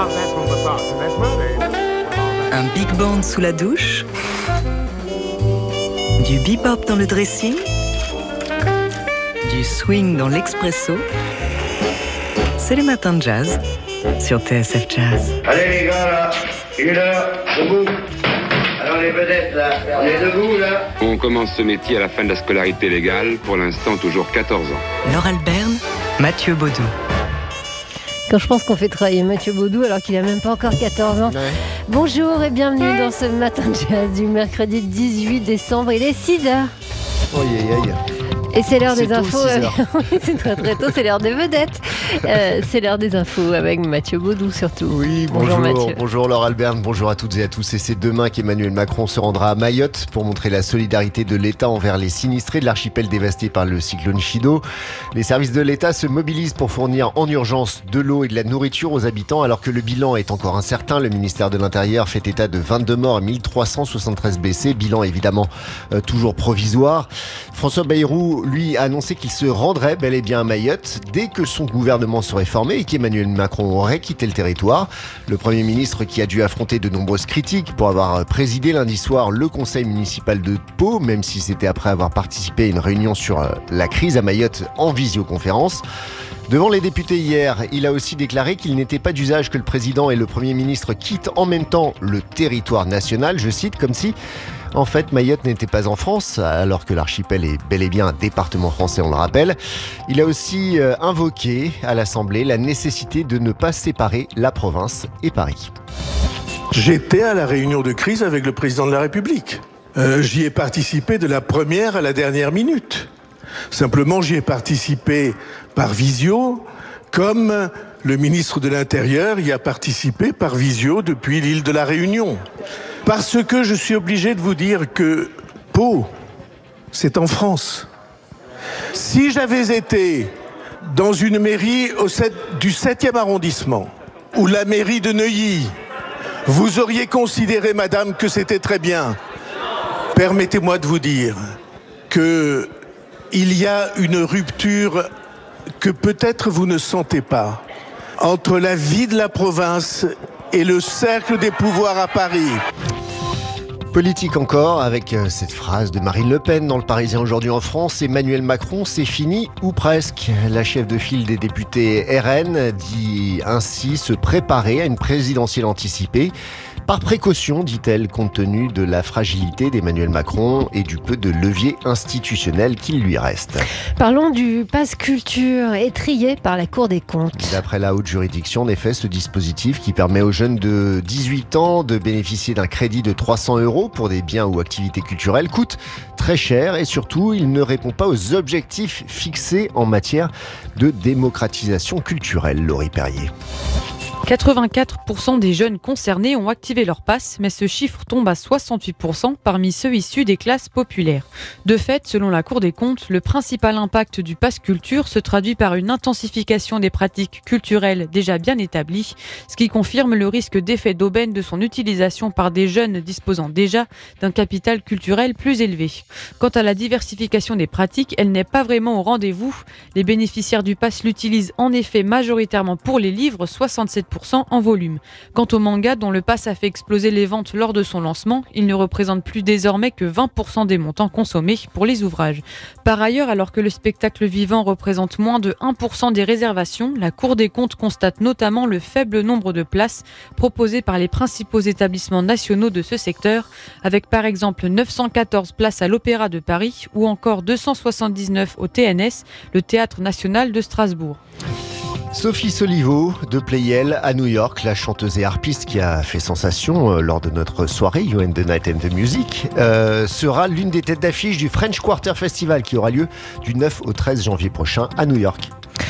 Un big band sous la douche, du bebop dans le dressing, du swing dans l'expresso. C'est les matins de jazz sur TSF Jazz. Allez les gars là, il est là, debout. Alors les vedettes là, on est debout là. On commence ce métier à la fin de la scolarité légale, pour l'instant toujours 14 ans. Laure Alberne, Mathieu Baudou. Quand je pense qu'on fait travailler Mathieu Baudou alors qu'il a même pas encore 14 ans. Ouais. Bonjour et bienvenue dans ce matin de jazz du mercredi 18 décembre. Il est 6h. Et c'est l'heure des infos. C'est très très tôt, c'est l'heure des vedettes. C'est l'heure des infos avec Mathieu Baudou surtout. Oui, bonjour Mathieu. Bonjour Laure Alberne, bonjour à toutes et à tous. Et c'est demain qu'Emmanuel Macron se rendra à Mayotte pour montrer la solidarité de l'État envers les sinistrés de l'archipel dévasté par le cyclone Chido. Les services de l'État se mobilisent pour fournir en urgence de l'eau et de la nourriture aux habitants alors que le bilan est encore incertain. Le ministère de l'Intérieur fait état de 22 morts et 1373 blessés. Bilan évidemment toujours provisoire. François Bayrou, lui, a annoncé qu'il se rendrait bel et bien à Mayotte dès que son gouvernement serait formé et qu'Emmanuel Macron aurait quitté le territoire. Le Premier ministre, qui a dû affronter de nombreuses critiques pour avoir présidé lundi soir le conseil municipal de Pau, même si c'était après avoir participé à une réunion sur la crise à Mayotte en visioconférence. Devant les députés hier, il a aussi déclaré qu'il n'était pas d'usage que le président et le Premier ministre quittent en même temps le territoire national, je cite, comme si en fait Mayotte n'était pas en France, alors que l'archipel est bel et bien un département français, on le rappelle. Il a aussi invoqué à l'Assemblée la nécessité de ne pas séparer la province et Paris. J'étais à la réunion de crise avec le président de la République. J'y ai participé de la première à la dernière minute. Simplement, j'y ai participé par visio, comme le ministre de l'Intérieur y a participé par visio depuis l'île de la Réunion. Parce que je suis obligé de vous dire que Pau, c'est en France. Si j'avais été dans une mairie du 7e arrondissement, ou la mairie de Neuilly, vous auriez considéré, madame, que c'était très bien. Permettez-moi de vous dire que il y a une rupture que peut-être vous ne sentez pas entre la vie de la province et le cercle des pouvoirs à Paris. Politique encore, avec cette phrase de Marine Le Pen dans Le Parisien aujourd'hui en France. Emmanuel Macron, c'est fini ou presque. La chef de file des députés RN dit ainsi se préparer à une présidentielle anticipée. Par précaution, dit-elle, compte tenu de la fragilité d'Emmanuel Macron et du peu de levier institutionnel qu'il lui reste. Parlons du pass culture étrillé par la Cour des comptes. D'après la haute juridiction, en effet, ce dispositif qui permet aux jeunes de 18 ans de bénéficier d'un crédit de 300 € pour des biens ou activités culturelles coûte très cher et surtout, il ne répond pas aux objectifs fixés en matière de démocratisation culturelle. Laurie Perrier. 84% des jeunes concernés ont activé leur pass, mais ce chiffre tombe à 68% parmi ceux issus des classes populaires. De fait, selon la Cour des comptes, le principal impact du pass culture se traduit par une intensification des pratiques culturelles déjà bien établies, ce qui confirme le risque d'effet d'aubaine de son utilisation par des jeunes disposant déjà d'un capital culturel plus élevé. Quant à la diversification des pratiques, elle n'est pas vraiment au rendez-vous. Les bénéficiaires du pass l'utilisent en effet majoritairement pour les livres, 67% en volume. Quant au manga, dont le pass a fait exploser les ventes lors de son lancement, il ne représente plus désormais que 20% des montants consommés pour les ouvrages. Par ailleurs, alors que le spectacle vivant représente moins de 1% des réservations, la Cour des comptes constate notamment le faible nombre de places proposées par les principaux établissements nationaux de ce secteur, avec par exemple 914 places à l'Opéra de Paris ou encore 279 au TNS, le Théâtre National de Strasbourg. Sophie Solivo de Playel à New York, la chanteuse et harpiste qui a fait sensation lors de notre soirée You and the Night and the Music, sera l'une des têtes d'affiche du French Quarter Festival qui aura lieu du 9 au 13 janvier prochain à New York.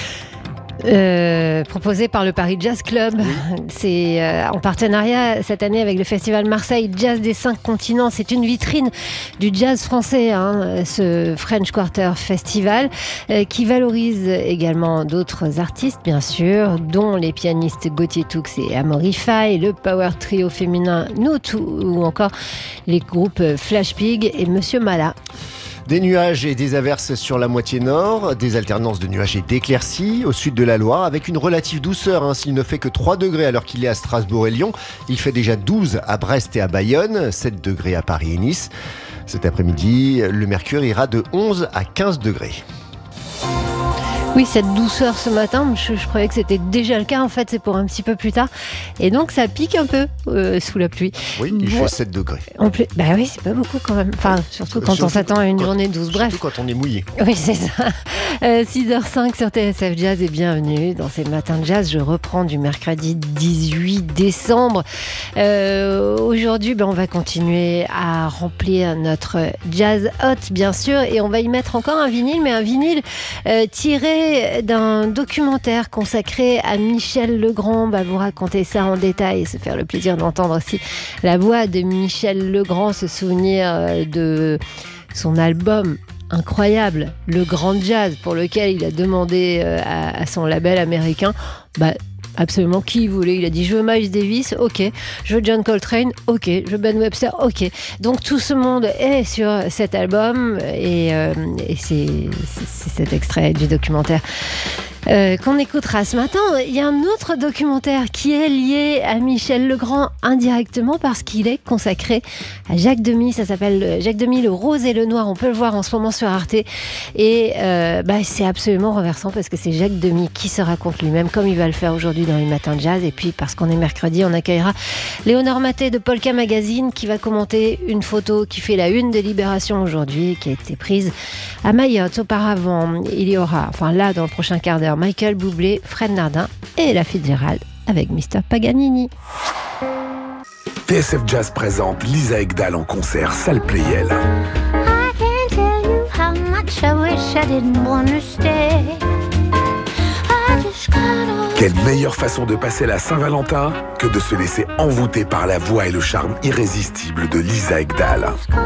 Proposé par le Paris Jazz Club. C'est en partenariat cette année avec le festival Marseille Jazz des 5 continents. C'est une vitrine du jazz français, ce French Quarter Festival, qui valorise également d'autres artistes, bien sûr, dont les pianistes Gauthier Toux et Amaury Faye, le power trio féminin Noot ou encore les groupes Flash Pig et Monsieur Mala. Des nuages et des averses sur la moitié nord, des alternances de nuages et d'éclaircies au sud de la Loire, avec une relative douceur. S'il ne fait que 3 degrés à l'heure qu'il est à Strasbourg et Lyon, il fait déjà 12 à Brest et à Bayonne, 7 degrés à Paris et Nice. Cet après-midi, le mercure ira de 11 à 15 degrés. Oui, cette douceur ce matin, je croyais que c'était déjà le cas. En fait, c'est pour un petit peu plus tard. Et donc, ça pique un peu sous la pluie. Oui, il fait 7 degrés. Bah oui, c'est pas beaucoup quand même. Enfin, surtout quand on s'attend à une journée douce. Bref. Surtout quand on est mouillé. Oui, c'est ça. 6h05 sur TSF Jazz et bienvenue dans ces matins de jazz. Je reprends du mercredi 18 décembre. Aujourd'hui, on va continuer à remplir notre jazz hot, bien sûr. Et on va y mettre encore un vinyle, mais un vinyle tiré d'un documentaire consacré à Michel Legrand. On va vous raconter ça en détail et se faire le plaisir d'entendre aussi la voix de Michel Legrand, se souvenir de son album incroyable, Le Grand Jazz, pour lequel il a demandé à son label américain absolument qui il voulait. Il a dit: je veux Miles Davis, ok. Je veux John Coltrane, ok. Je veux Ben Webster, ok. Donc tout ce monde est sur cet album et c'est cet extrait du documentaire qu'on écoutera ce matin. Il y a un autre documentaire qui est lié à Michel Legrand indirectement parce qu'il est consacré à Jacques Demy. Ça s'appelle Jacques Demy, le rose et le noir. On peut le voir en ce moment sur Arte et c'est absolument renversant parce que c'est Jacques Demy qui se raconte lui-même comme il va le faire aujourd'hui dans les matins de jazz. Et puis parce qu'on est mercredi, on accueillera Léonore Maté de Polka Magazine qui va commenter une photo qui fait la une de Libération aujourd'hui, qui a été prise à Mayotte. Auparavant, il y aura, là dans le prochain quart d'heure, Michael Bublé, Fred Nardin et la Fitzgerald avec Mr Paganini. TSF Jazz présente Lisa Ekdahl en concert salle Playel. I can't tell you how much I wish I didn't want to stay. Quelle meilleure façon de passer la Saint-Valentin que de se laisser envoûter par la voix et le charme irrésistible de Lisa Ekdahl.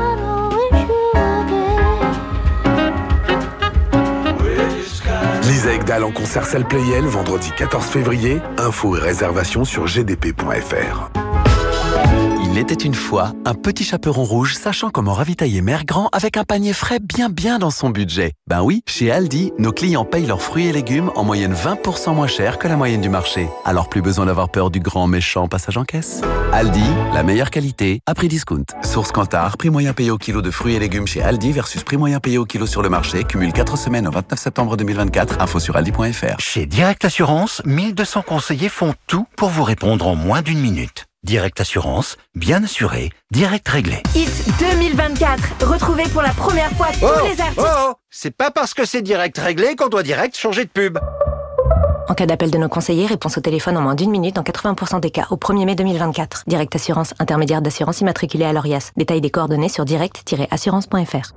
Lisa Ekdahl en concert salle Playel vendredi 14 février. Infos et réservations sur gdp.fr. Il était une fois un petit chaperon rouge sachant comment ravitailler Mère Grand avec un panier frais bien dans son budget. Ben oui, chez Aldi, nos clients payent leurs fruits et légumes en moyenne 20% moins cher que la moyenne du marché. Alors plus besoin d'avoir peur du grand méchant passage en caisse. Aldi, la meilleure qualité à prix discount. Source Kantar, prix moyen payé au kilo de fruits et légumes chez Aldi versus prix moyen payé au kilo sur le marché. Cumule 4 semaines au 29 septembre 2024. Info sur aldi.fr. Chez Direct Assurance, 1200 conseillers font tout pour vous répondre en moins d'1 minute. Direct Assurance, bien assuré, direct réglé. Hit 2024, retrouvez pour la première fois tous les artistes. C'est pas parce que c'est direct réglé qu'on doit direct changer de pub. En cas d'appel de nos conseillers, réponse au téléphone en moins d'1 minute dans 80% des cas au 1er mai 2024. Direct Assurance, intermédiaire d'assurance immatriculée à l'ORIAS. Détail des coordonnées sur direct-assurance.fr.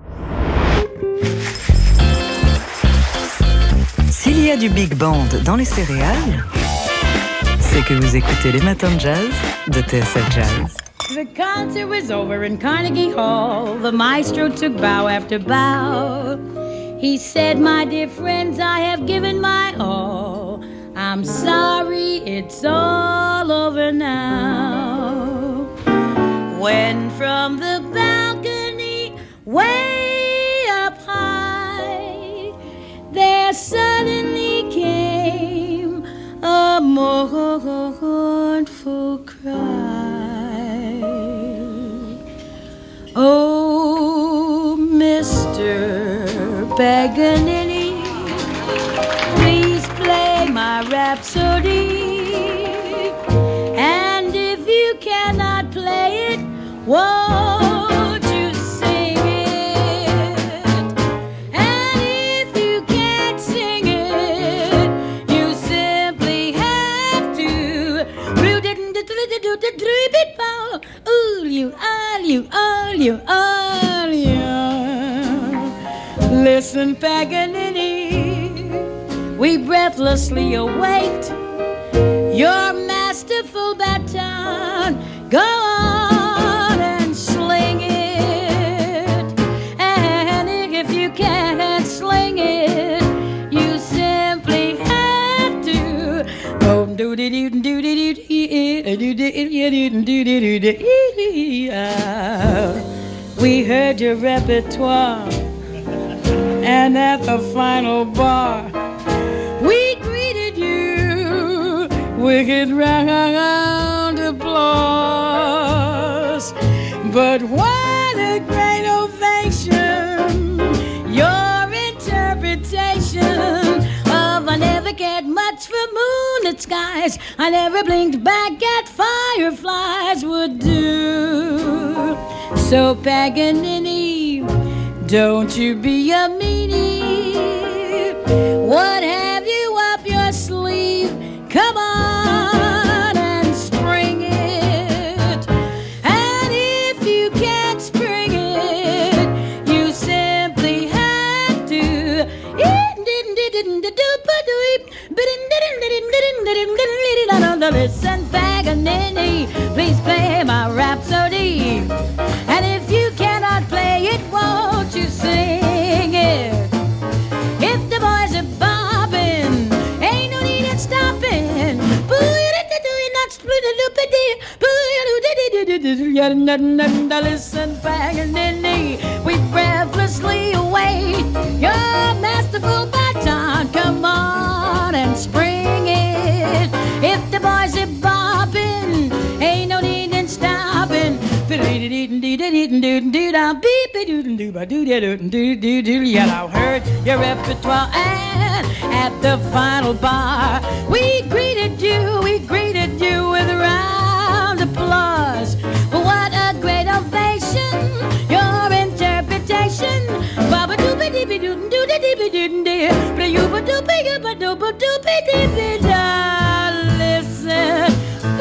S'il y a du big band dans les céréales, c'est que vous écoutez les matins de jazz de TSF Jazz. The concert was over in Carnegie Hall. The maestro took bow after bow. He said, my dear friends, I have given my all. I'm sorry, it's all over now. When from the balcony, way up high, there suddenly came a mournful cry. Oh, Mr. Paganini, please play my rhapsody. And if you cannot play it, won't you sing it? And if you can't sing it, you simply have to. Listen, Paganini, we breathlessly await your masterful baton. Go on and sling it. And if you can't sling it, you simply have to. We heard your repertoire. And at the final bar, we greeted you with round applause. But what a great ovation! Your interpretation of I never cared much for moonlit skies, I never blinked back at fireflies would do. So Paganini, don't you be a meanie. What have you up your sleeve? Come on and spring it. And if you can't spring it, you simply have to. Listen, Paganini, please play my Rhapsody. And if you cannot play it, won't you sing it? If the boys are bobbing, ain't no need in stopping. Listen, Paganini, we breathlessly await your masterful baton. Come on and spring it. If the boys are bobbing, ain't no need in stopping. Yeah, I heard your repertoire, and at the final bar, we greeted you with a round applause. What a great ovation! Your interpretation. Listen,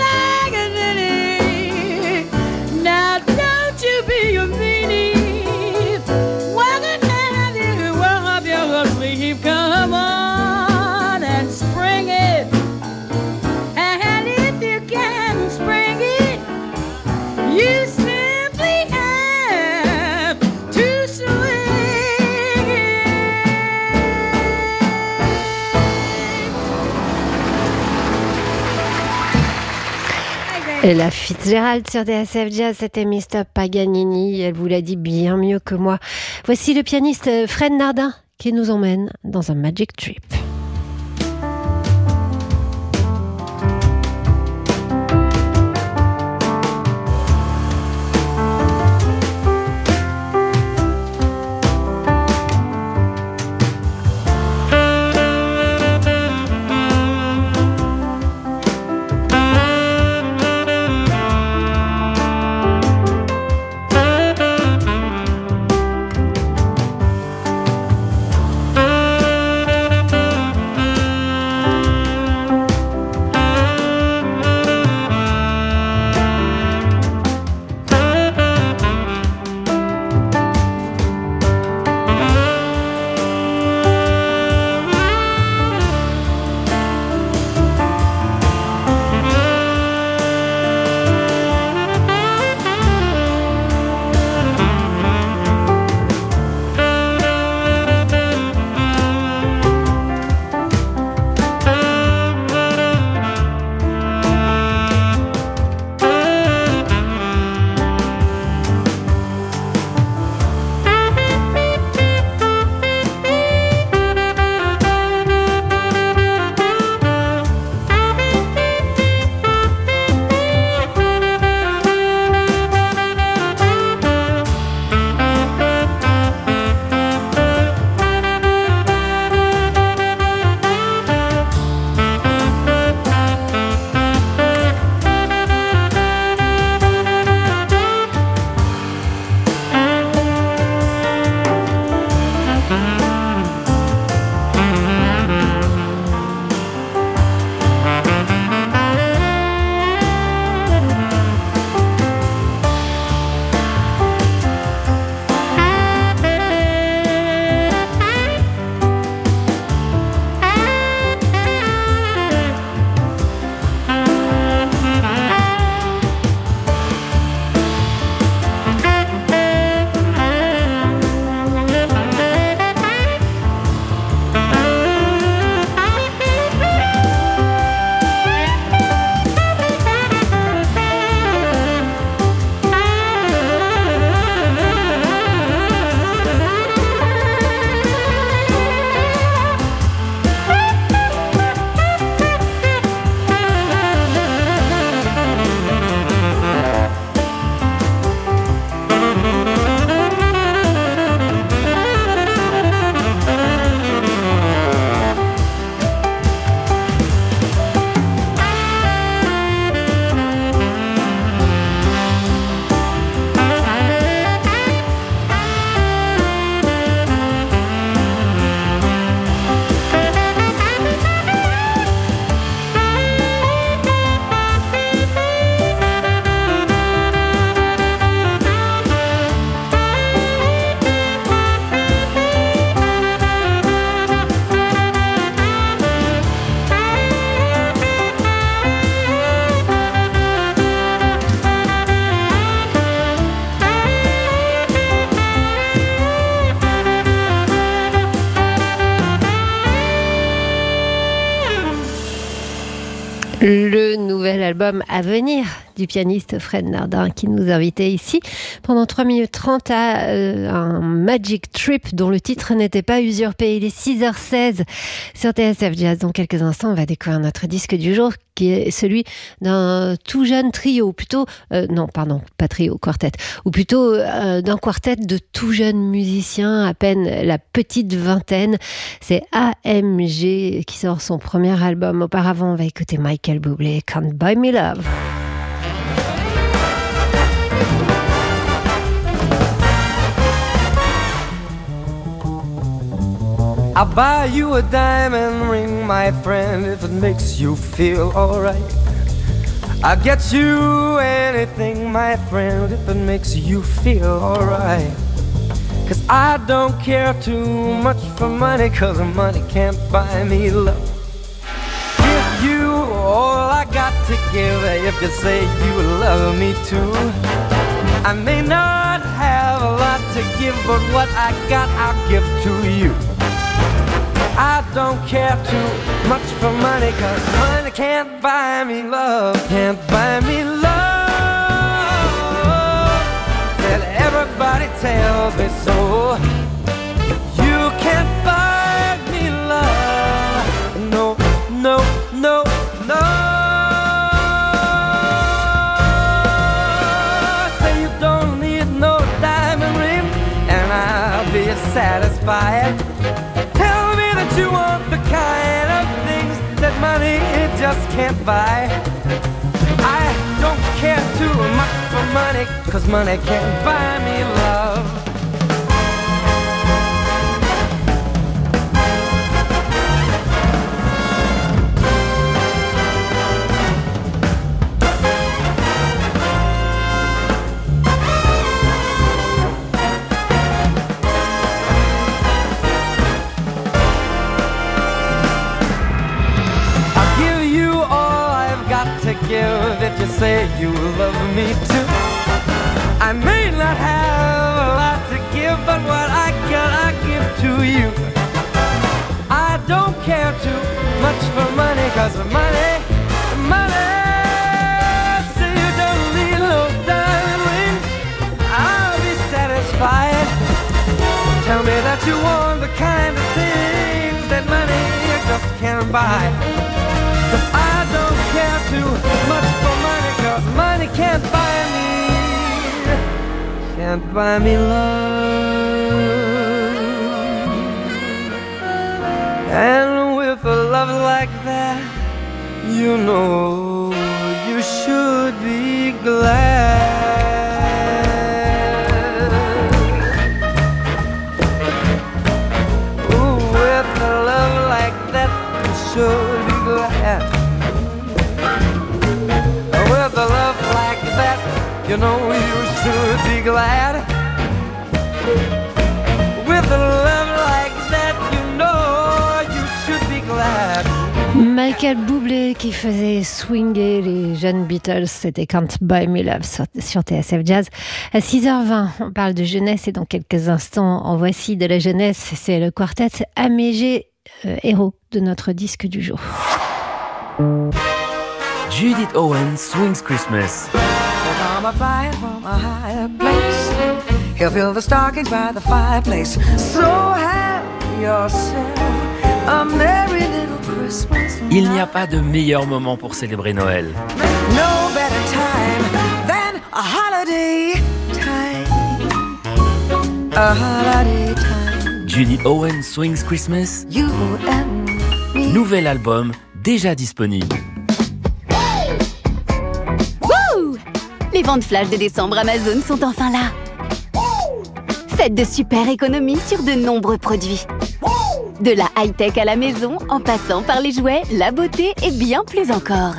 Paganini, now don't you be a meanie. What can have you up your sleeve? Come on and spring it. And if you can spring it, you simply have to swing it. Et la Fitzgerald sur DSF Jazz, c'était Mr. Paganini. Elle vous l'a dit bien mieux que moi. Voici le pianiste Fred Nardin qui nous emmène dans un Magic Trip. Le nouvel album à venir du pianiste Fred Nardin qui nous invitait ici pendant 3 minutes 30 à un Magic Trip dont le titre n'était pas usurpé. Il est 6h16 sur TSF Jazz. Dans quelques instants, on va découvrir notre disque du jour qui est celui d'un tout jeune trio, pas trio, quartet, ou plutôt d'un quartet de tout jeunes musiciens, à peine la petite vingtaine. C'est AMG qui sort son premier album. Auparavant, on va écouter Michael Bublé, Can't Buy Me Love. I'll buy you a diamond ring, my friend, if it makes you feel alright. I'll get you anything, my friend, if it makes you feel alright. 'Cause I don't care too much for money, 'cause money can't buy me love. Give you all I got to give, if you say you love me too. I may not have a lot to give, but what I got I'll give to you. I don't care too much for money, 'cause money can't buy me love, can't buy me love. And everybody tells me so. You can't buy me love. No, no, no, no. Say you don't need no diamond ring, and I'll be satisfied. You want the kind of things that money just can't buy. I don't care too much for money, 'cause money can't buy me love. Give if you say you love me too. I may not have a lot to give, but what I got I give to you. I don't care too much for money, 'cause money, money. Say you don't need no diamond ring, I'll be satisfied. Tell me that you want the kind of things that money just can't buy. 'Cause I don't care too much for money, 'cause money can't buy me love. And with a love like that, you know you should be glad. Ooh, with a love like that, you should be glad. With a love like that, you know you should be glad. With a love like that, you know you should be glad. Michael Bublé qui faisait swinger les jeunes Beatles, c'était Can't Buy Me Love sur TSF Jazz. À 6h20, on parle de jeunesse et dans quelques instants, en voici de la jeunesse. C'est le quartet AMG, héros de notre disque du jour. Judith Owens Swings Christmas. I'm a fire from a higher place. He'll fill the stockings by the fireplace. So have yourself a merry little Christmas. Il n'y a pas de meilleur moment pour célébrer Noël. No better time than a holiday time. A holiday time. Judith Owens Swings Christmas. You and me. Nouvel album déjà disponible. Les ventes flash de décembre Amazon sont enfin là. Faites de super économies sur de nombreux produits. De la high-tech à la maison, en passant par les jouets, la beauté et bien plus encore.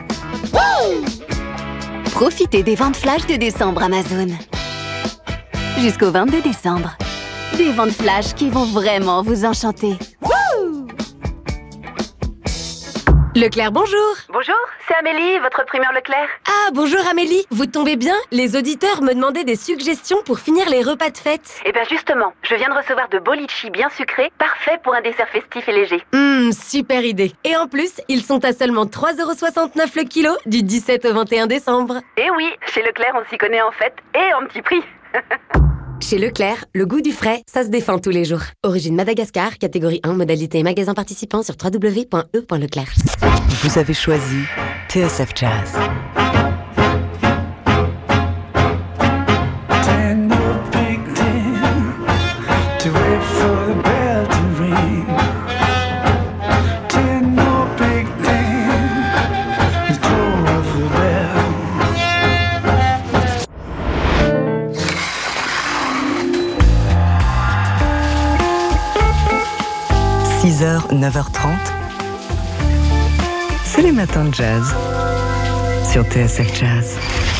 Profitez des ventes flash de décembre Amazon. Jusqu'au 22 décembre. Des ventes flash qui vont vraiment vous enchanter. Leclerc, bonjour. Bonjour, c'est Amélie, votre primeur Leclerc. Ah, bonjour Amélie. Vous tombez bien? Les auditeurs me demandaient des suggestions pour finir les repas de fête. Eh bien justement, je viens de recevoir de beaux litchis bien sucrés, parfaits pour un dessert festif et léger. Super idée. Et en plus, ils sont à seulement 3,69€ le kilo du 17 au 21 décembre. Eh oui, chez Leclerc, on s'y connaît en fait, et en petit prix. Chez Leclerc, le goût du frais, ça se défend tous les jours. Origine Madagascar, catégorie 1, modalité magasin participant sur www.e.leclerc. Vous avez choisi TSF Jazz. – 6h, 9h30, c'est les matins de jazz sur TSF Jazz.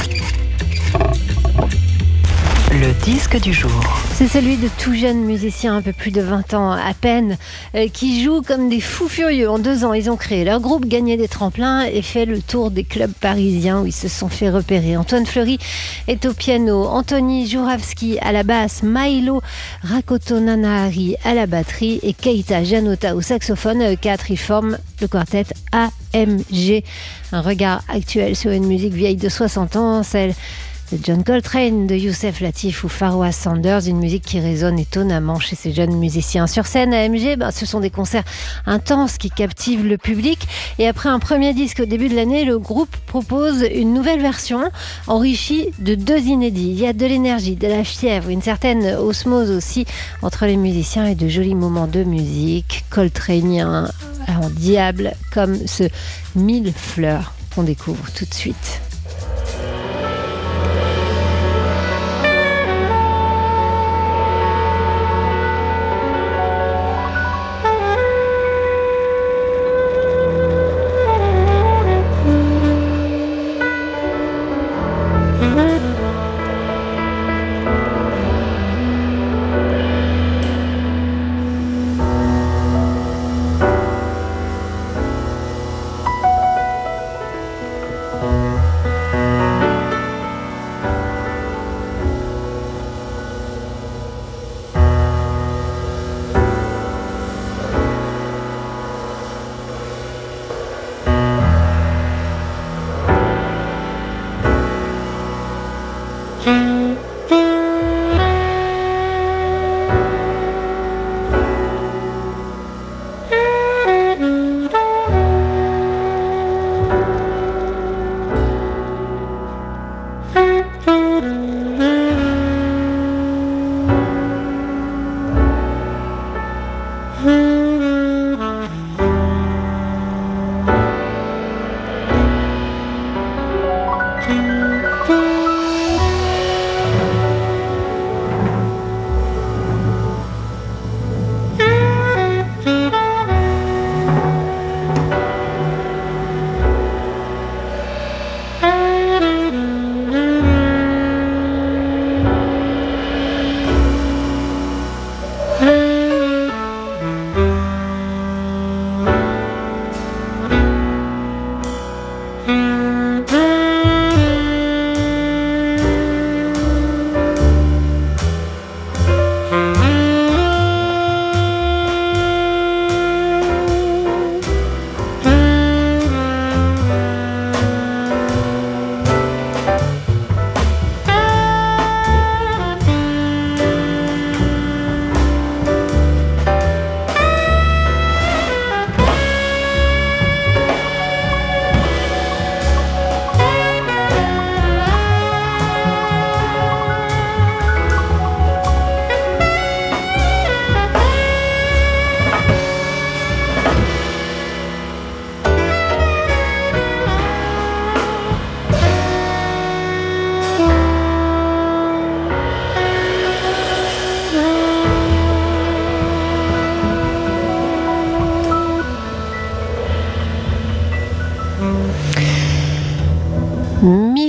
Le disque du jour. C'est celui de tout jeunes musiciens, un peu plus de 20 ans à peine, qui jouent comme des fous furieux. En 2 ans, ils ont créé leur groupe, gagné des tremplins et fait le tour des clubs parisiens où ils se sont fait repérer. Antoine Fleury est au piano, Anthony Jouravski à la basse, Milo Rakotonanahari à la batterie et Keita Janota au saxophone. 4, ils forment le quartet AMG. Un regard actuel sur une musique vieille de 60 ans, celle de John Coltrane, de Youssef Latif ou Pharoah Sanders, une musique qui résonne étonnamment chez ces jeunes musiciens. Sur scène, AMG, ce sont des concerts intenses qui captivent le public. Et après un premier disque au début de l'année, le groupe propose une nouvelle version enrichie de 2 inédits. Il y a de l'énergie, de la fièvre, une certaine osmose aussi entre les musiciens et de jolis moments de musique coltranien en diable comme ce 1000 fleurs qu'on découvre tout de suite.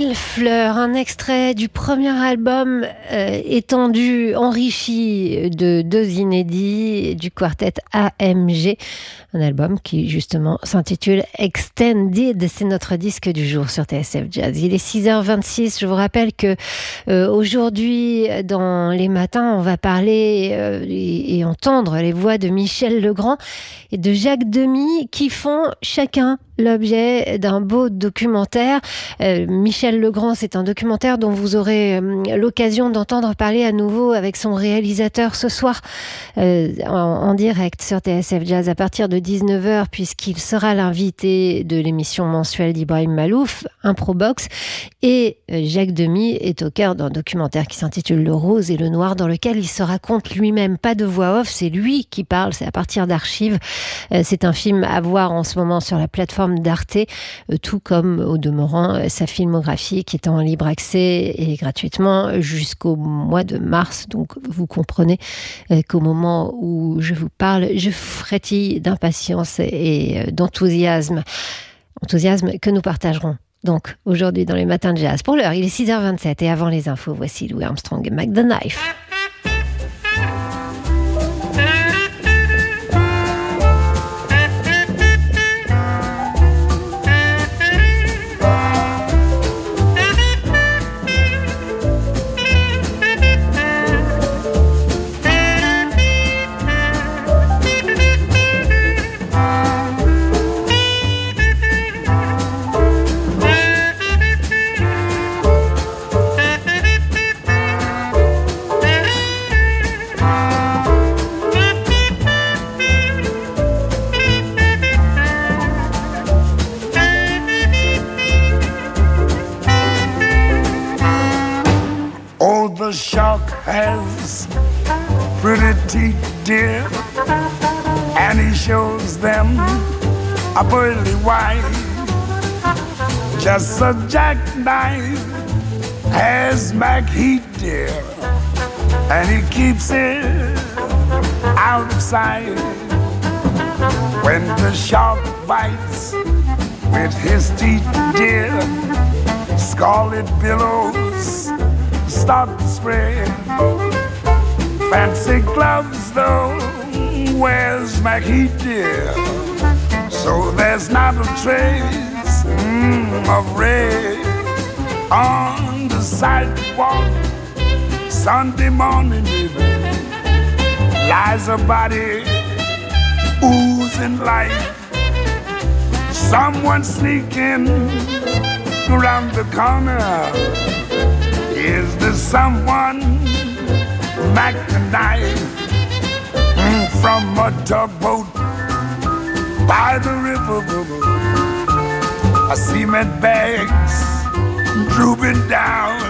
Mille fleurs, un extrait du premier album étendu, enrichi de 2 inédits du quartet AMG. Un album qui justement s'intitule Extended. C'est notre disque du jour sur TSF Jazz. Il est 6h26. Je vous rappelle que aujourd'hui, dans les matins, on va parler et entendre les voix de Michel Legrand et de Jacques Demy qui font chacun l'objet d'un beau documentaire. Michel Legrand, c'est un documentaire dont vous aurez l'occasion d'entendre parler à nouveau avec son réalisateur ce soir en direct sur TSF Jazz à partir de 19h, puisqu'il sera l'invité de l'émission mensuelle d'Ibrahim Malouf, Improbox. Et Jacques Demy est au cœur d'un documentaire qui s'intitule Le Rose et le Noir, dans lequel il se raconte lui-même, pas de voix off, c'est lui qui parle, c'est à partir d'archives. C'est un film à voir en ce moment sur la plateforme d'Arte, tout comme au demeurant sa filmographie qui est en libre accès et gratuitement jusqu'au mois de mars. Donc vous comprenez qu'au moment où je vous parle, je frétille d'impatience et d'enthousiasme que nous partagerons. Donc aujourd'hui dans les matins de jazz. Pour l'heure, il est 6h27 et avant les infos, voici Louis Armstrong et Mac the Knife. The shark has pretty teeth, dear, and he shows them a pearly white. Just a jackknife has Mac Heat, dear, and he keeps it out of sight. When the shark bites with his teeth, dear, scarlet billows start to spread. Fancy gloves though wears Mackie, dear, so there's not a trace of red on the sidewalk. Sunday morning, baby, lies a body oozing life. Someone sneaking around the corner. Is there someone Mac the Knife from a tugboat by the river? A cement bags drooping down.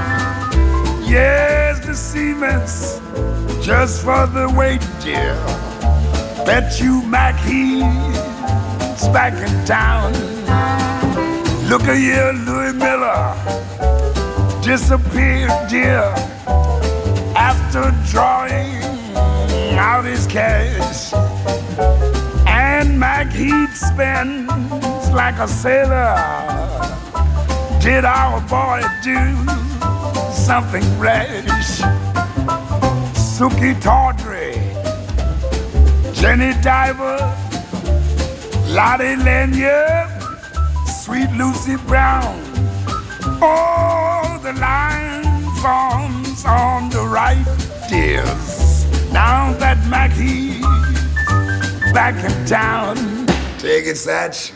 Yes, the cement's just for the weight, dear. Bet you Mac he's back in town. Look at here, Louis Miller disappeared, dear, after drawing out his cash. And Mac Heat spends like a sailor. Did our boy do something rash? Suki Tawdry, Jenny Diver, Lottie Lanyard, Sweet Lucy Brown. Oh, the line forms on the right, dears. Now that Mackie's back in town. Take it, Satch.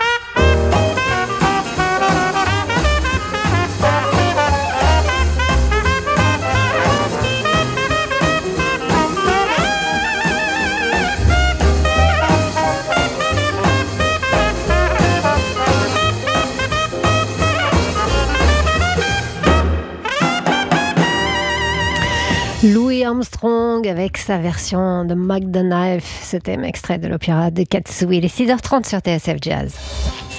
Louis Armstrong avec sa version de Mac the Knife. C'était un extrait de l'opéra de Katsu. Il est 6h30 sur TSF Jazz.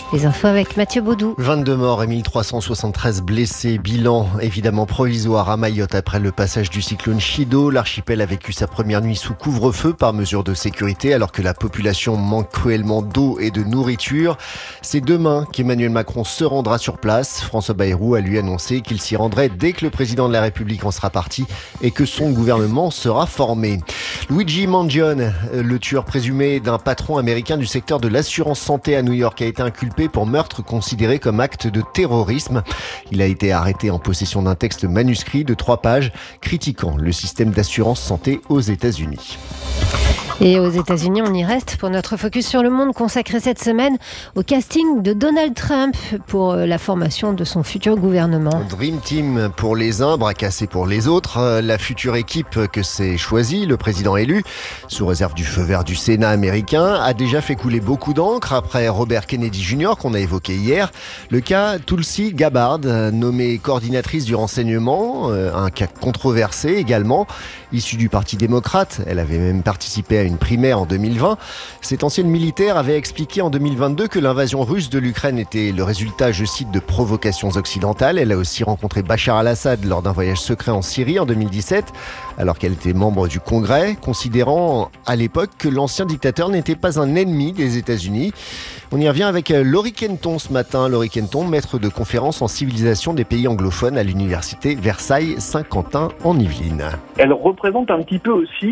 Les infos avec Mathieu Baudou. 22 morts et 1373 blessés. Bilan évidemment provisoire à Mayotte après le passage du cyclone Chido. L'archipel a vécu sa première nuit sous couvre-feu par mesure de sécurité alors que la population manque cruellement d'eau et de nourriture. C'est demain qu'Emmanuel Macron se rendra sur place. François Bayrou a lui annoncé qu'il s'y rendrait dès que le président de la République en sera parti et que son gouvernement sera formé. Luigi Mangione, le tueur présumé d'un patron américain du secteur de l'assurance santé à New York, a été inculpé pour meurtre considéré comme acte de terrorisme. Il a été arrêté en possession d'un texte manuscrit de 3 pages critiquant le système d'assurance santé aux États-Unis. Et aux États-Unis, on y reste pour notre focus sur le monde consacré cette semaine au casting de Donald Trump pour la formation de son futur gouvernement. Dream Team pour les uns, bras cassés pour les autres. La future équipe que s'est choisie, le président élu, sous réserve du feu vert du Sénat américain, a déjà fait couler beaucoup d'encre après Robert Kennedy Jr. qu'on a évoqué hier. Le cas Tulsi Gabbard, nommée coordinatrice du renseignement, un cas controversé également, issue du Parti démocrate. Elle avait même participé à une primaire en 2020. Cette ancienne militaire avait expliqué en 2022 que l'invasion russe de l'Ukraine était le résultat, je cite, de provocations occidentales. Elle a aussi rencontré Bachar al-Assad lors d'un voyage secret en Syrie en 2017, alors qu'elle était membre du Congrès, considérant à l'époque que l'ancien dictateur n'était pas un ennemi des États-Unis. On y revient avec Laurie Kenton ce matin. Laurie Kenton, maître de conférence en civilisation des pays anglophones à l'université Versailles-Saint-Quentin en Yvelines. Elle représente un petit peu aussi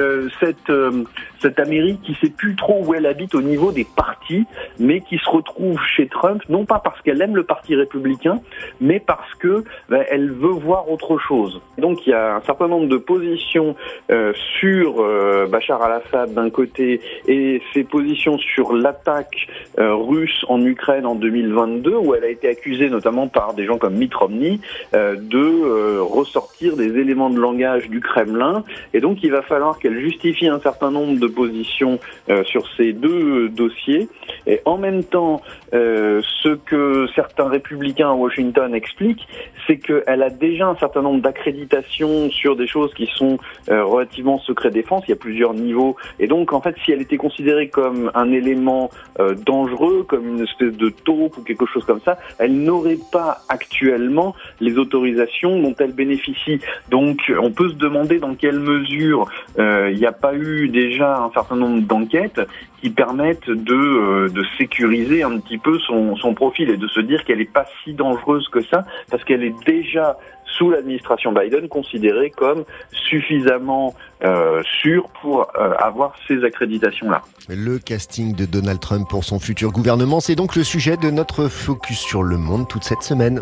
cette Amérique qui ne sait plus trop où elle habite au niveau des partis, mais qui se retrouve chez Trump, non pas parce qu'elle aime le parti républicain, mais parce que elle veut voir autre chose. Donc il y a un certain nombre de positions sur Bachar al-Assad d'un côté et ses positions sur l'attaque russe en Ukraine en 2022, où elle a été accusée notamment par des gens comme Mitt Romney de ressortir des éléments de langage du Kremlin, et donc il va falloir qu'elle justifie un certain nombre de positions sur ces deux dossiers. Et en même temps, ce que certains républicains à Washington expliquent, c'est qu'elle a déjà un certain nombre d'accréditations sur des choses qui sont relativement secret défense. Il y a plusieurs niveaux, et donc en fait, si elle était considérée comme un élément dangereux, comme une espèce de taupe ou quelque chose comme ça, elle n'aurait pas actuellement les autorisations dont elle bénéficie. Donc on peut se demander dans quelle mesure il n'y a pas eu déjà un certain nombre d'enquêtes qui permettent de sécuriser un petit peu son profil et de se dire qu'elle n'est pas si dangereuse que ça, parce qu'elle est déjà sous l'administration Biden considérée comme suffisamment sûre pour avoir ces accréditations-là. Le casting de Donald Trump pour son futur gouvernement, c'est donc le sujet de notre focus sur le monde toute cette semaine.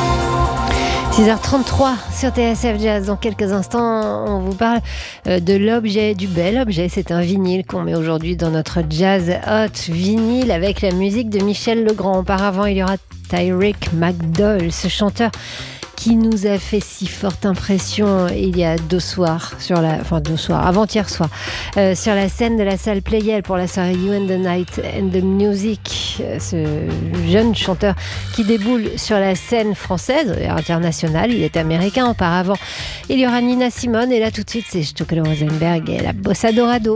6h33 sur TSF Jazz. Dans quelques instants, on vous parle de l'objet, du bel objet. C'est un vinyle qu'on met aujourd'hui dans notre Jazz Hot vinyle avec la musique de Michel Legrand. Auparavant, il y aura Tyrick McDowell, ce chanteur qui nous a fait si forte impression il y a avant-hier soir, sur la scène de la salle Playel pour la soirée You and the Night and the Music. Ce jeune chanteur qui déboule sur la scène française et internationale. Il est américain auparavant. Il y aura Nina Simone et là tout de suite c'est Stockel Rosenberg et la Bossa Dorado.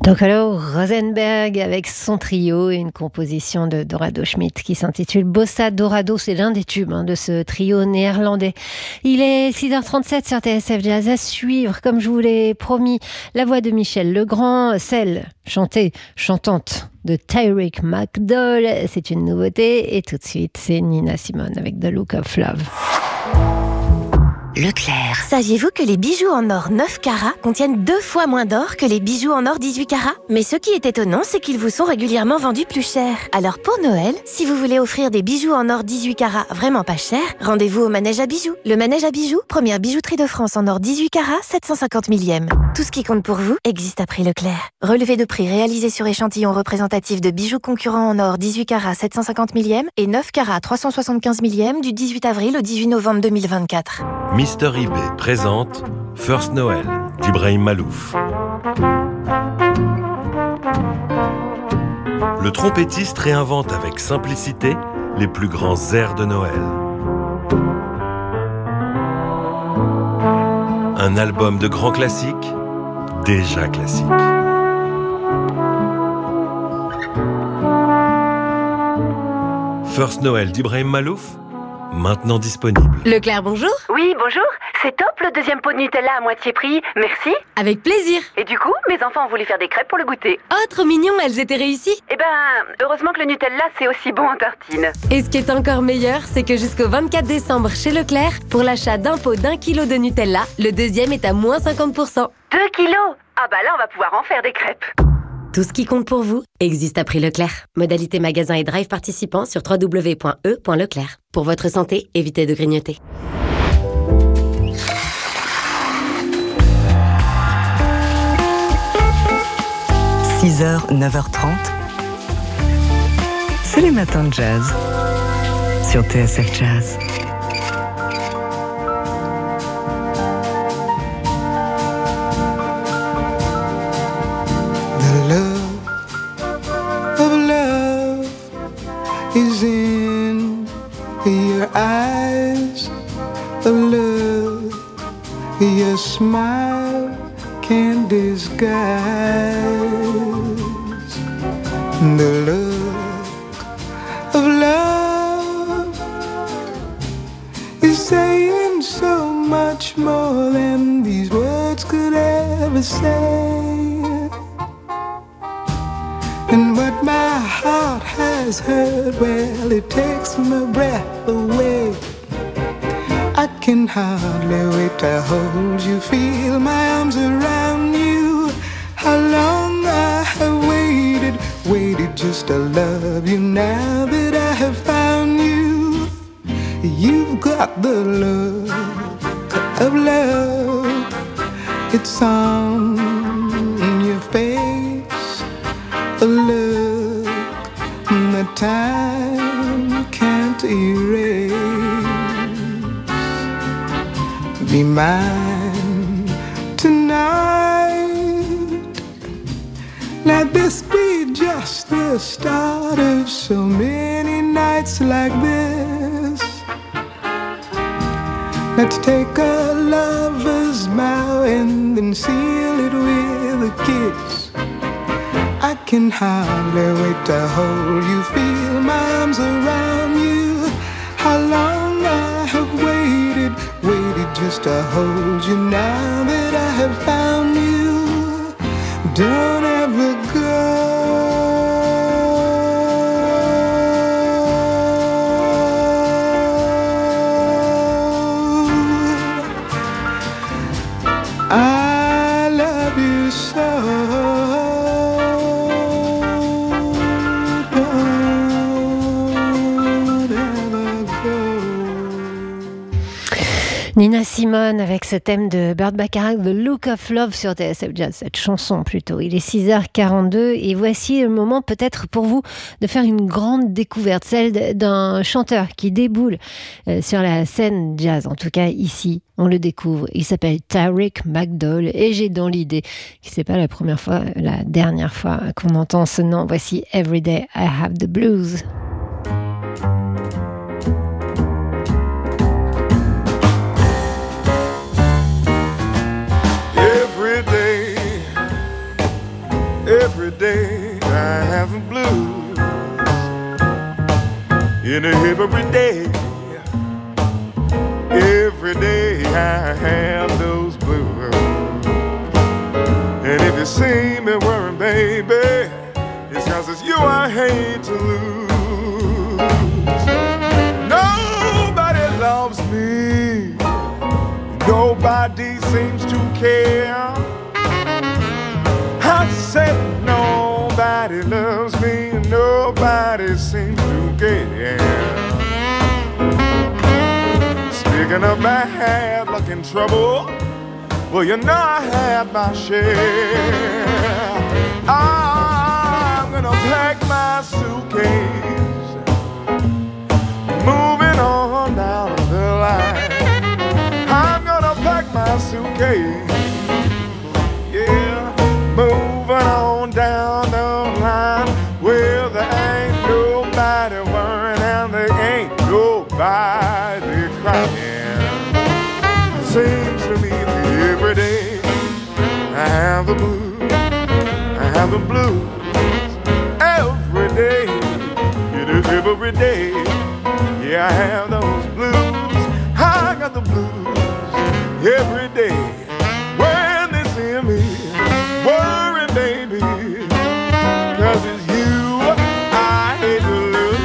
Docolo Rosenberg avec son trio et une composition de Dorado Schmidt qui s'intitule Bossa Dorado. C'est l'un des tubes de ce trio néerlandais. Il est 6h37 sur TSF Jazz. À suivre, comme je vous l'ai promis, la voix de Michel Legrand, celle chantante de Tyrick McDowell. C'est une nouveauté. Et tout de suite, c'est Nina Simone avec The Look of Love. Leclerc. Saviez-vous que les bijoux en or 9 carats contiennent 2 fois moins d'or que les bijoux en or 18 carats? Mais ce qui est étonnant, c'est qu'ils vous sont régulièrement vendus plus cher. Alors pour Noël, si vous voulez offrir des bijoux en or 18 carats vraiment pas cher, rendez-vous au Manège à bijoux. Le Manège à bijoux, première bijouterie de France en or 18 carats, 750 millièmes. Tout ce qui compte pour vous existe à prix Leclerc. Relevé de prix réalisé sur échantillon représentatif de bijoux concurrents en or 18 carats 750 millièmes et 9 carats 375 millièmes du 18 avril au 18 novembre 2024. Mister eBay présente First Noël d'Ibrahim Malouf. Le trompettiste réinvente avec simplicité les plus grands airs de Noël. Un album de grands classiques, déjà classique. First Noël d'Ibrahim Malouf, maintenant disponible. Leclerc, bonjour. Oui, bonjour. C'est top le deuxième pot de Nutella à moitié prix. Merci. Avec plaisir. Et du coup, mes enfants ont voulu faire des crêpes pour le goûter. Oh, trop mignon, elles étaient réussies. Eh ben, heureusement que le Nutella, c'est aussi bon en tartine. Et ce qui est encore meilleur, c'est que jusqu'au 24 décembre chez Leclerc, pour l'achat d'un pot d'1 kilo de Nutella, le deuxième est à moins 50%. 2 kilos. Ah bah là, on va pouvoir en faire des crêpes. Tout ce qui compte pour vous existe à prix Leclerc. Modalité magasin et drive participants sur www.e.leclerc. Pour votre santé, évitez de grignoter. – 6h, 9h30, c'est les matins de jazz sur TSF Jazz. The love of love is in your eyes. The love your smile can't disguise. The look of love is saying so much more than these words could ever say. And what my heart has heard, well, it takes my breath away. I can hardly wait to hold you, feel my arms around you. How long I have waited just to love you. Now that I have found you, you've got the look of love. It's on your face, a look that time can't erase. Be mine tonight. Let this be just the start of so many nights like this. Let's take a lover's vow and then seal it with a kiss. I can hardly wait to hold you, feel my arms around you. How long I have waited just to hold you. Now that I have found you, don't ever go. I love you so. Don't ever go. Nina Simone avec ce thème de Burt Bacharach, The Look of Love sur TSF Jazz, cette chanson plutôt. Il est 6h42 et voici le moment peut-être pour vous de faire une grande découverte, celle d'un chanteur qui déboule sur la scène jazz, en tout cas ici. On le découvre, il s'appelle Tyrick McDowell et j'ai dans l'idée que c'est pas la première fois, la dernière fois qu'on entend ce nom. Voici Every Day I Have the Blues. I have those blues. And if you see me worrying, baby, it's 'cause it's you I hate to lose. Nobody loves me, nobody seems to care. I said nobody loves me, nobody seems to care. Speaking of bad luck and trouble, well, you know I have my share. I'm gonna pack my suitcase, moving on down the line. I'm gonna pack my suitcase, yeah, moving on down the line. Well, there ain't nobody worrying and there ain't nobody crying. It seems to me that every day I have the blues, I have the blues. Every day, it is every day. Yeah, I have those blues, I got the blues every day. When they see me worry, baby, 'cause it's you I hate to lose.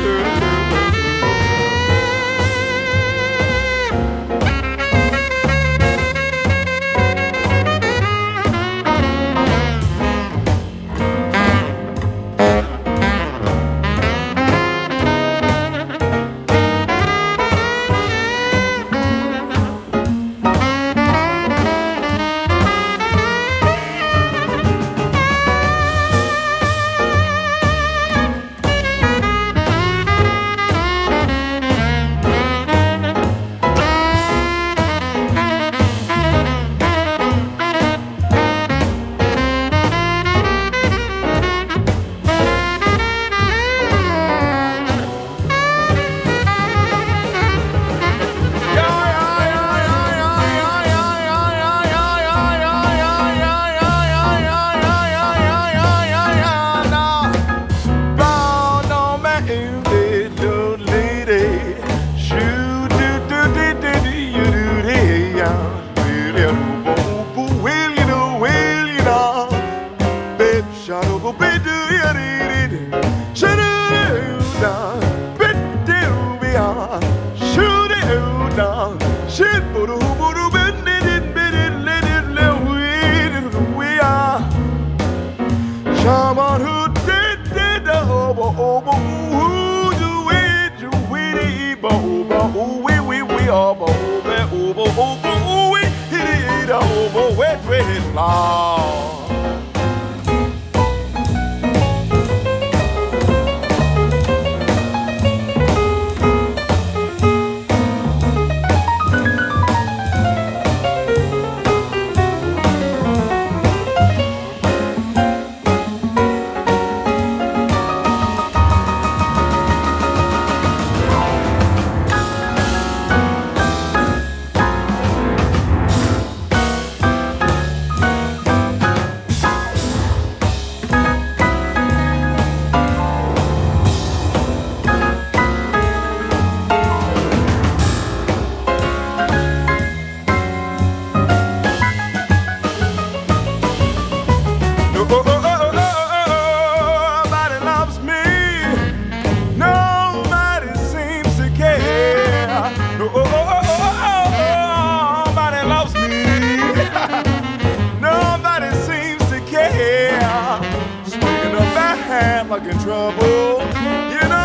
In trouble, you know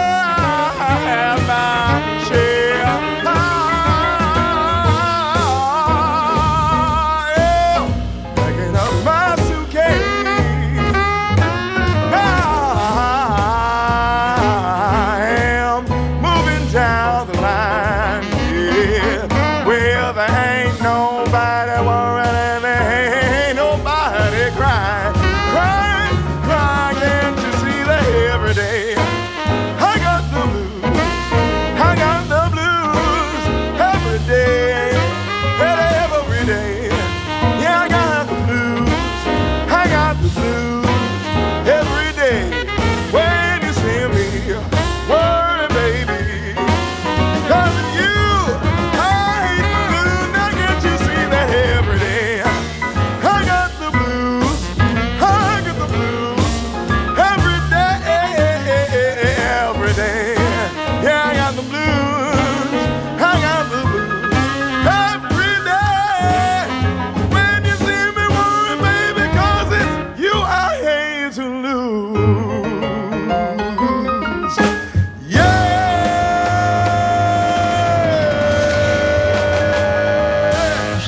I have my share. Packing up my suitcase, I am moving down the line. Yeah, well there ain't nobody worrying and there ain't nobody crying. Day.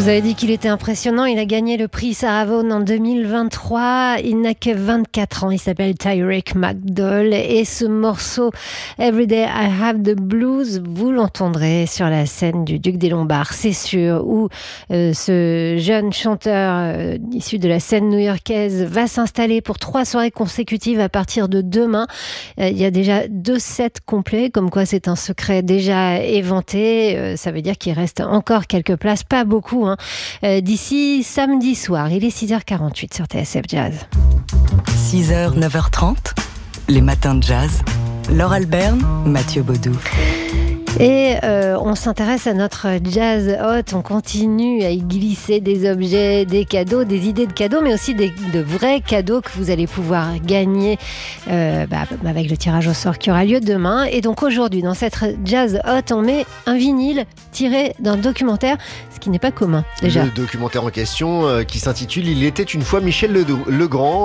vous avez dit qu'il était impressionnant. Il a gagné le prix Sarah Vaughan en 2023. Il n'a que 24 ans. Il s'appelle Tyreke McDowell. Et ce morceau, Everyday I Have the Blues, vous l'entendrez sur la scène du Duc des Lombards, c'est sûr, où ce jeune chanteur issu de la scène new-yorkaise va s'installer pour 3 soirées consécutives à partir de demain. Il y a déjà 2 sets complets, comme quoi c'est un secret déjà éventé. Ça veut dire qu'il reste encore quelques places, pas beaucoup, hein. D'ici samedi soir. Il est 6h48 sur TSF Jazz. 6h, 9h30, les matins de jazz. Laure Alberne, Mathieu Baudou. Et on s'intéresse à notre jazz hot, on continue à y glisser des objets, des cadeaux, des idées de cadeaux, mais aussi de vrais cadeaux que vous allez pouvoir gagner avec le tirage au sort qui aura lieu demain. Et donc aujourd'hui, dans cette jazz hot, on met un vinyle tiré d'un documentaire, ce qui n'est pas commun déjà. Le documentaire en question qui s'intitule « Il était une fois Michel Legrand »,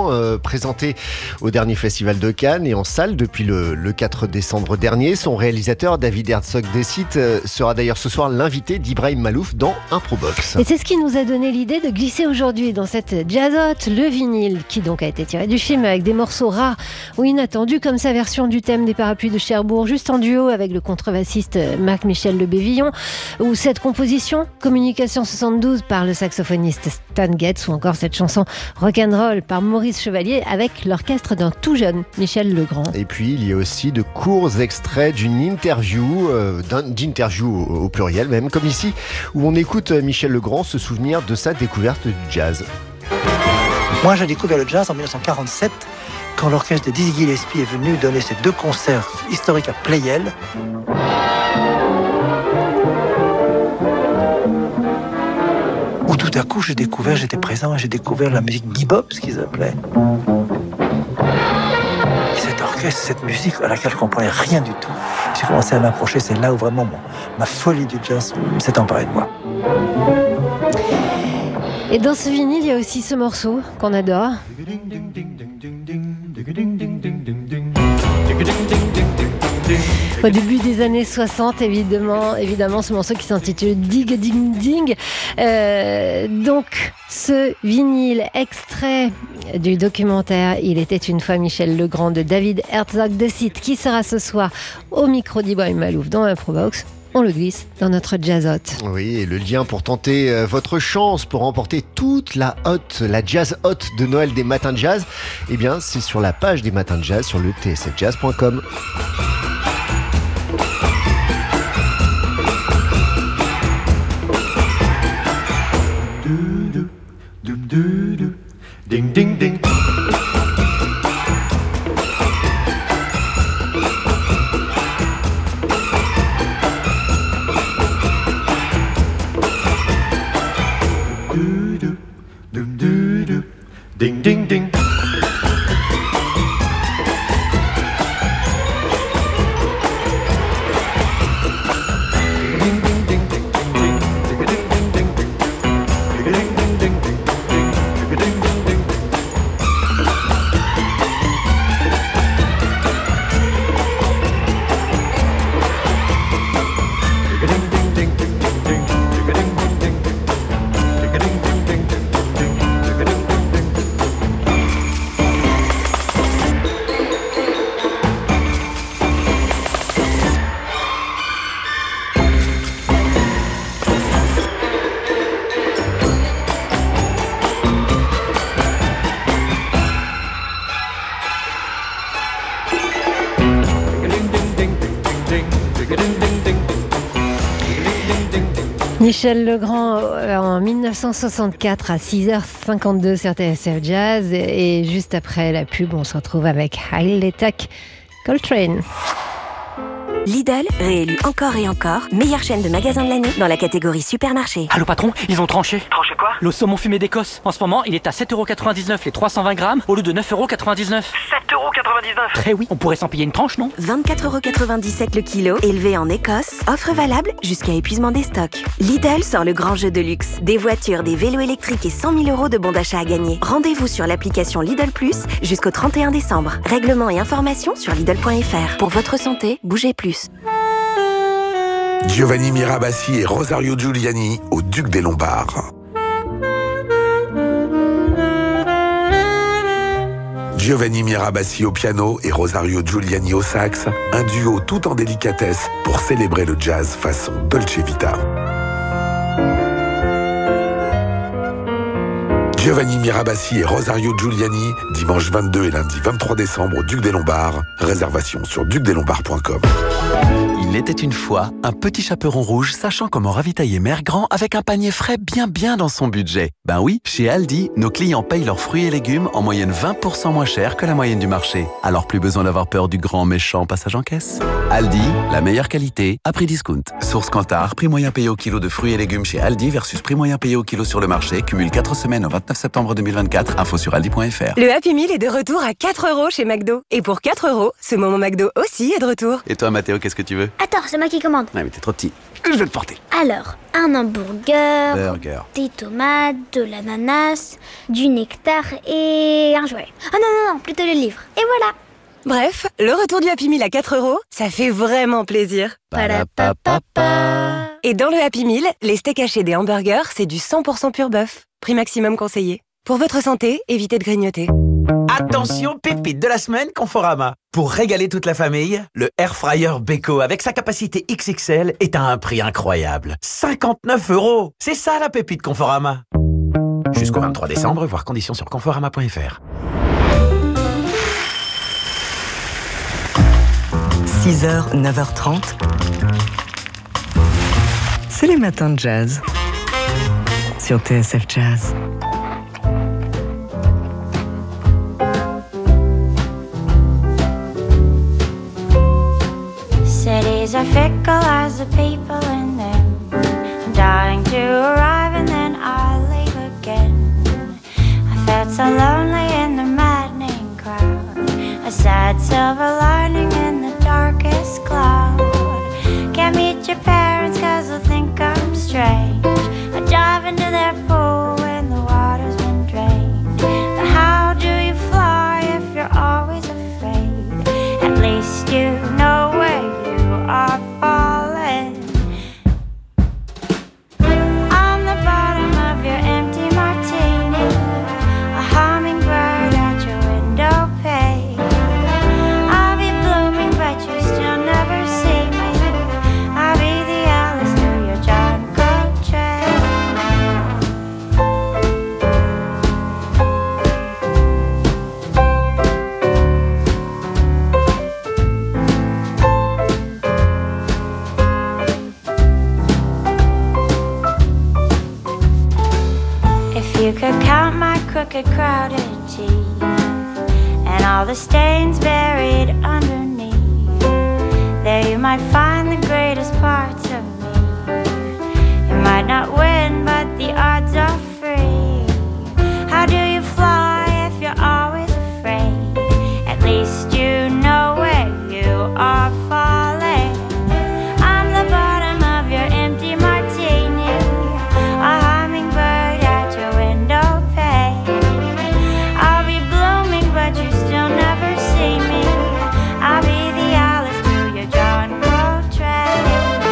présenté au dernier festival de Cannes et en salle depuis le 4 décembre dernier. Son réalisateur David Herzog Decit sera d'ailleurs ce soir l'invité d'Ibrahim Malouf dans Improbox. Et c'est ce qui nous a donné l'idée de glisser aujourd'hui dans cette jazz hot le vinyle qui donc a été tiré du film avec des morceaux rares ou inattendus comme sa version du thème des parapluies de Cherbourg juste en duo avec le contrebassiste Marc-Michel Lebévillon, ou cette composition Communication 72 par le saxophoniste Stan Getz, ou encore cette chanson Rock'n'Roll par Maurice Chevalier avec l'orchestre d'un tout jeune Michel Legrand. Et puis il y a aussi de courts extraits d'une interview d'interviews au pluriel même, comme ici, où on écoute Michel Legrand se souvenir de sa découverte du jazz. Moi, j'ai découvert le jazz en 1947, quand l'orchestre de Dizzy Gillespie est venu donner ses 2 concerts historiques à Pleyel. Où tout à coup, j'étais présent, et j'ai découvert la musique bebop, ce qu'ils appelaient. Cette musique à laquelle je ne comprenais rien du tout. J'ai commencé à m'approcher, c'est là où vraiment ma folie du jazz s'est emparée de moi. Et dans ce vinyle, il y a aussi ce morceau qu'on adore. Au début des années 60, évidemment, ce morceau qui s'intitule Dig Ding Ding. Donc, ce vinyle extrait du documentaire Il était une fois Michel Legrand de David Herzog Decit, qui sera ce soir au micro d'Ibrahim Malouf dans Improbox. On le glisse dans notre jazz hot. Oui, et le lien pour tenter votre chance pour remporter toute la jazz hot de Noël des Matins de Jazz, eh bien, c'est sur la page des Matins de Jazz sur le tsfjazz.com. Ding ding ding. Ding ding ding. Michel Legrand en 1964 à 6h52 sur TSF Jazz, et juste après la pub, on se retrouve avec Haile Tuck Coltrane. Lidl, réélu encore et encore, meilleure chaîne de magasins de l'année dans la catégorie supermarché. Allô patron, ils ont tranché. Tranché quoi? Le saumon fumé d'Écosse. En ce moment, il est à 7,99€ les 320 grammes au lieu de 9,99€. 7,99€? Très oui, on pourrait s'en payer une tranche, non? 24,97€ le kilo, élevé en Écosse. Offre valable jusqu'à épuisement des stocks. Lidl sort le grand jeu de luxe. Des voitures, des vélos électriques et 100 000 € de bons d'achat à gagner. Rendez-vous sur l'application Lidl Plus jusqu'au 31 décembre. Règlements et informations sur Lidl.fr. Pour votre santé, bougez plus. Giovanni Mirabassi et Rosario Giuliani au Duc des Lombards. Giovanni Mirabassi au piano et Rosario Giuliani au sax, un duo tout en délicatesse pour célébrer le jazz façon Dolce Vita. Giovanni Mirabassi et Rosario Giuliani, dimanche 22 et lundi 23 décembre au Duc des Lombards. Réservation sur ducdeslombards.com. Il était une fois un petit chaperon rouge sachant comment ravitailler Mère Grand avec un panier frais bien dans son budget. Ben oui, chez Aldi, nos clients payent leurs fruits et légumes en moyenne 20% moins cher que la moyenne du marché. Alors plus besoin d'avoir peur du grand méchant passage en caisse. Aldi, la meilleure qualité à prix discount. Source Kantar, prix moyen payé au kilo de fruits et légumes chez Aldi versus prix moyen payé au kilo sur le marché. Cumule 4 semaines au 29 septembre 2024. Info sur aldi.fr. Le Happy Meal est de retour à 4 € chez McDo. Et pour 4 €, ce moment McDo aussi est de retour. Et toi Mathéo, qu'est-ce que tu veux? Attends, c'est moi qui commande. Ouais mais t'es trop petit. Je vais te porter. Alors, un hamburger, Burger. des tomates, de l'ananas, du nectar et un jouet. Ah non, plutôt le livre. Et voilà. Bref, le retour du Happy Meal à 4 €, ça fait vraiment plaisir. Et dans le Happy Meal, les steaks hachés des hamburgers, c'est du 100% pur bœuf. Prix maximum conseillé. Pour votre santé, évitez de grignoter. Attention, pépite de la semaine Conforama. Pour régaler toute la famille, le Air Fryer Beko avec sa capacité XXL est à un prix incroyable. 59 €. C'est ça la pépite Conforama. Jusqu'au 23 décembre, voir conditions sur conforama.fr. 6h, 9h30. C'est les matins de jazz. Sur TSF Jazz. Cities are fickle as the people in them. I'm dying to arrive and then I leave again. I felt so lonely in the maddening crowd. A sad silver lining in the darkest cloud. Can't meet your parents cause they'll think I'm strange. I dive into their pool when the water's been drained. But how do you fly if you're always afraid? At least you know where you are falling. On the bottom of your empty martini, a hummingbird at your window pane. I'll be blooming but you still never see me. I'll be the Alice through your John Coltrane. If you could count my crooked, crowded teeth and all the stains buried underneath, there you might find the greatest parts of me. You might not win, but the odds are free. How do you fly if you're always afraid? At least you know where you are falling. I'm the bottom of your empty martini, a hummingbird at your window pane. I'll be blooming, but you still never see me. I'll be the Alice to your John Coltrane.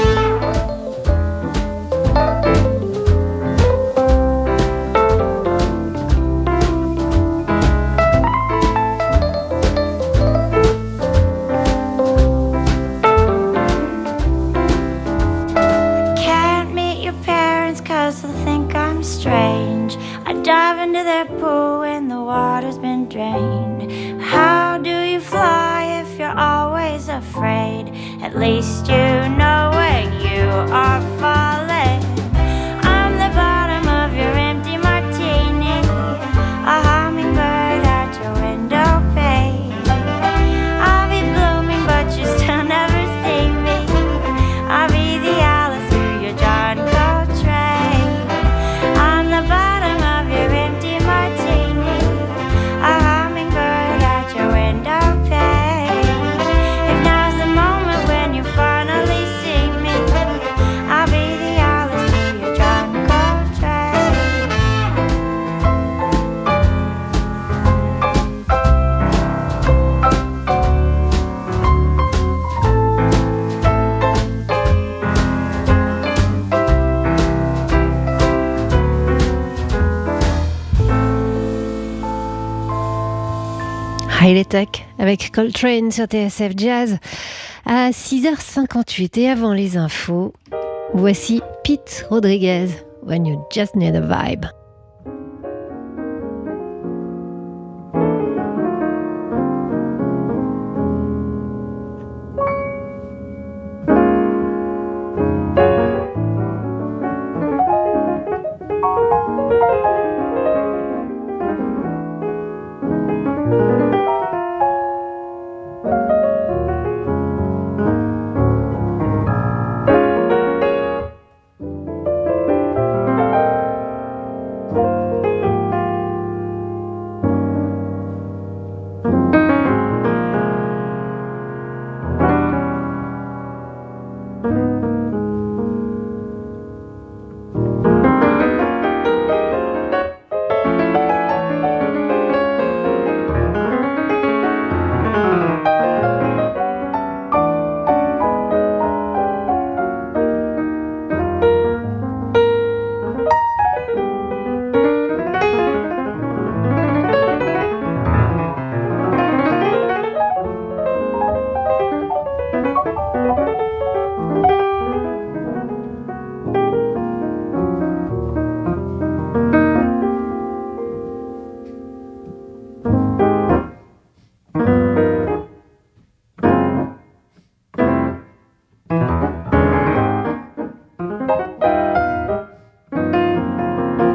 Can't meet your parents cause they'll think I'm strange. I dive into their pool when the water's been drained. How do you fly if you're always afraid? At least you know where you are falling. I'm the bottom of your empty martini, a hummingbird at your window pane. I'll be blooming but you still never see me. I'll be the Alice through your John Coltrane. I'm the bottom of your empty martini, a hummingbird at your window pane. If now's the moment when you finally see me, I'll be the Riley Tuck avec Coltrane sur TSF Jazz à 6h58 et avant les infos, voici Pete Rodriguez, When You Just Need a Vibe.